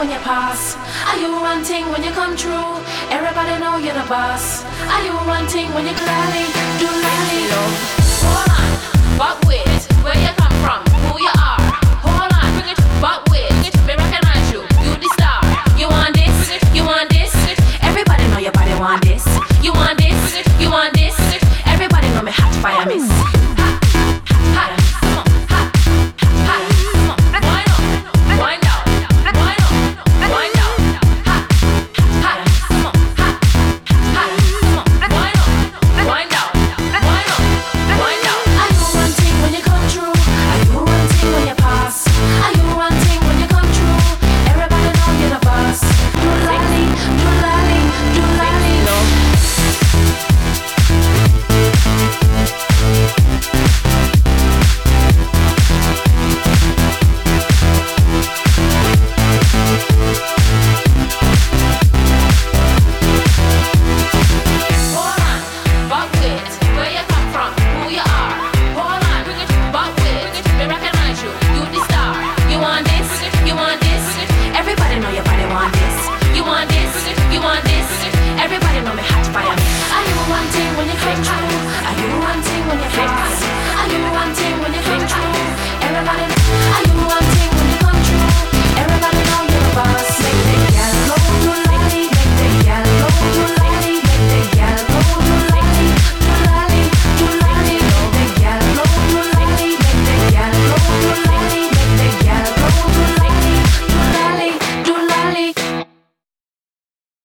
when you pass? Are you one thing when you come true? Everybody know you're the boss. Are you one thing when you clearly do love? Hold on, fuck with.